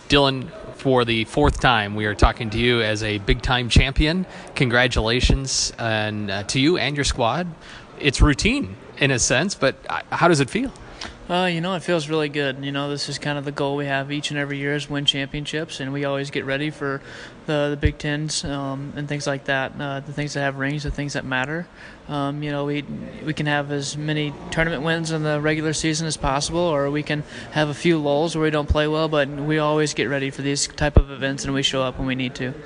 Dylan, for the fourth time, we are talking to you as a big-time champion. Congratulations to you and your squad. It's routine in a sense, but how does it feel? It feels really good. This is kind of the goal we have each and every year is win championships, and we always get ready for the Big Tens and things like that, the things that have rings, the things that matter. We can have as many tournament wins in the regular season as possible, or we can have a few lulls where we don't play well, but we always get ready for these type of events, and we show up when we need to.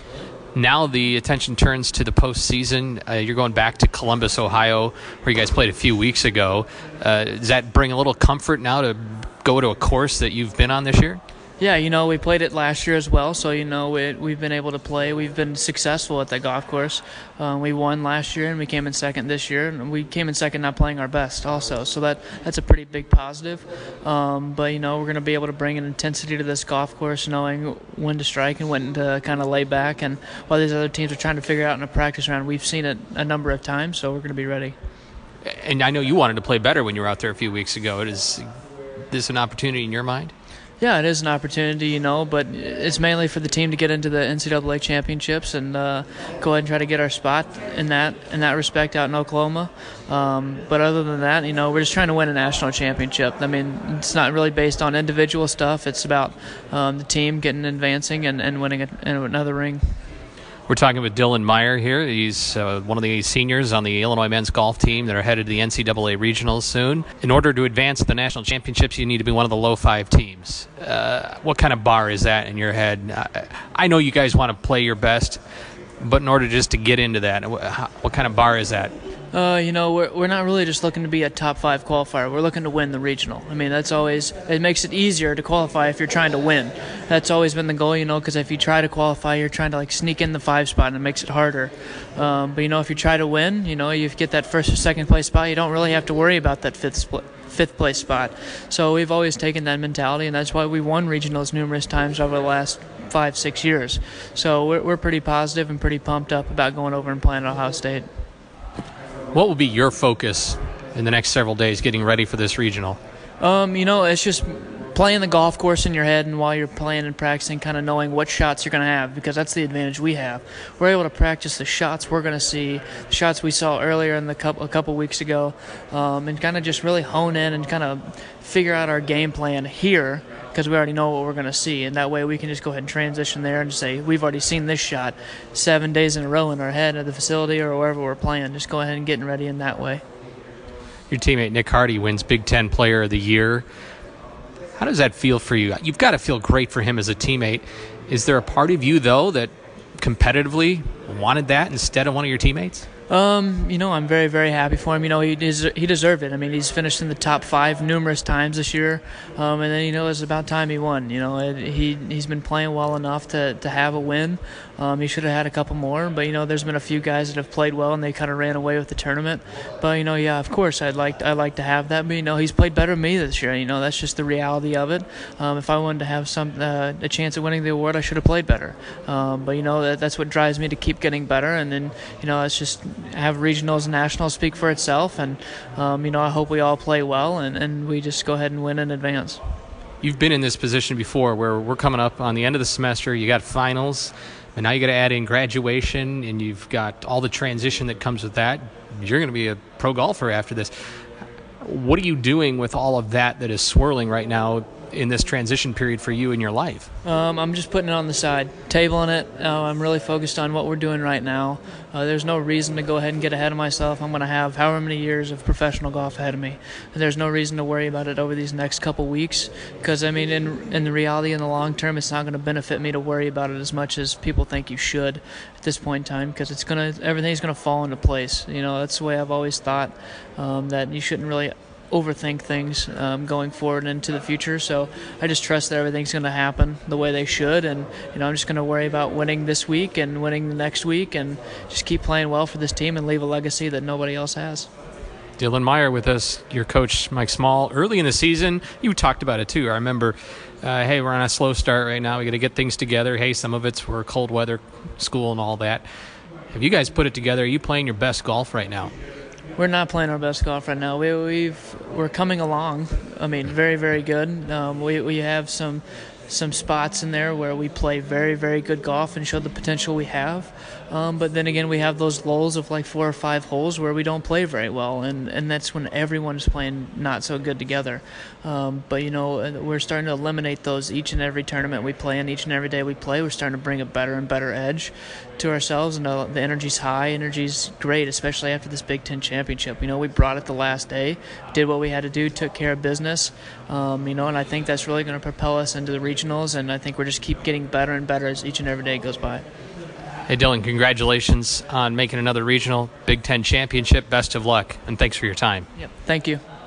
Now the attention turns to the postseason. You're going back to Columbus, Ohio, where you guys played a few weeks ago. Does that bring a little comfort now to go to a course that you've been on this year? Yeah, we played it last year as well, so, we've been able to play. We've been successful at that golf course. We won last year, and we came in second this year, and we came in second not playing our best also, so that's a pretty big positive. But, we're going to be able to bring an intensity to this golf course, knowing when to strike and when to kind of lay back, and while these other teams are trying to figure out in a practice round, we've seen it a number of times, so we're going to be ready. And I know you wanted to play better when you were out there a few weeks ago. Is this an opportunity in your mind? Yeah, it is an opportunity, but it's mainly for the team to get into the NCAA championships and go ahead and try to get our spot in that respect out in Oklahoma. But other than that, we're just trying to win a national championship. I mean, it's not really based on individual stuff. It's about the team advancing and winning another ring. We're talking with Dylan Meyer here. He's one of the seniors on the Illinois men's golf team that are headed to the NCAA regionals soon. In order to advance to the national championships, you need to be one of the low five teams. What kind of bar is that in your head? I know you guys want to play your best, but in order just to get into that, what kind of bar is that? We're not really just looking to be a top 5 qualifier. We're looking to win the regional. I mean, it makes it easier to qualify if you're trying to win. That's always been the goal, because if you try to qualify, you're trying to sneak in the 5 spot, and it makes it harder. But if you try to win, you get that first or second place spot, you don't really have to worry about that fifth place spot. So we've always taken that mentality, and that's why we won regionals numerous times over the last 5-6 years. So we're pretty positive and pretty pumped up about going over and playing at Ohio State. What will be your focus in the next several days getting ready for this regional? It's just playing the golf course in your head, and while you're playing and practicing, kind of knowing what shots you're going to have, because that's the advantage we have. We're able to practice the shots we're going to see, the shots we saw earlier in a couple weeks ago, and kind of just really hone in and kind of figure out our game plan here, because we already know what we're going to see, and that way we can just go ahead and transition there and just say, we've already seen this shot 7 days in a row in our head at the facility or wherever we're playing. Just go ahead and getting ready in that way. Your teammate Nick Hardy wins Big Ten Player of the Year. How does that feel for you? You've got to feel great for him as a teammate. Is there a part of you, though, that competitively wanted that instead of one of your teammates? I'm very, very happy for him. He deserved it. I mean, he's finished in the top 5 numerous times this year, and then it's about time he won. He's been playing well enough to have a win. He should have had a couple more, but there's been a few guys that have played well and they kind of ran away with the tournament. But yeah, of course I'd like to have that. But he's played better than me this year. That's just the reality of it. If I wanted to have a chance at winning the award, I should have played better. But that's what drives me to keep getting better. And then it's just have regionals and nationals speak for itself, and I hope we all play well and we just go ahead and win in advance. You've been in this position before where we're coming up on the end of the semester, you got finals, and now you got to add in graduation, and you've got all the transition that comes with that. You're going to be a pro golfer after this. What are you doing with all of that is swirling right now in this transition period for you in your life? I'm just putting it on the side, tabling it. I'm really focused on what we're doing right now. There's no reason to go ahead and get ahead of myself. I'm going to have however many years of professional golf ahead of me. And there's no reason to worry about it over these next couple weeks, because in the reality, in the long term, it's not going to benefit me to worry about it as much as people think you should at this point in time, because everything's going to fall into place. That's the way I've always thought, that you shouldn't really overthink things going forward into the future. So I just trust that everything's going to happen the way they should, and I'm just going to worry about winning this week and winning the next week, and just keep playing well for this team and leave a legacy that nobody else has. Dylan Meyer with us, your coach Mike Small. Early in the season, you talked about it too. I remember, hey, we're on a slow start right now. We got to get things together. Hey, some of it's we're cold weather school and all that. Have you guys put it together? Are you playing your best golf right now? We're not playing our best golf right now. We're coming along. I mean, very, very good. We have some some spots in there where we play very, very good golf and show the potential we have. But then again, we have those lulls of like 4 or 5 holes where we don't play very well, and that's when everyone's playing not so good together. But we're starting to eliminate those each and every tournament we play in, each and every day we play. We're starting to bring a better and better edge to ourselves, and the energy's high, energy's great, especially after this Big Ten championship. We brought it the last day, did what we had to do, took care of business, and I think that's really going to propel us into the regionals, and I think we're just keep getting better and better as each and every day goes by. Hey, Dylan, congratulations on making another regional Big Ten championship. Best of luck, and thanks for your time. Yep, thank you.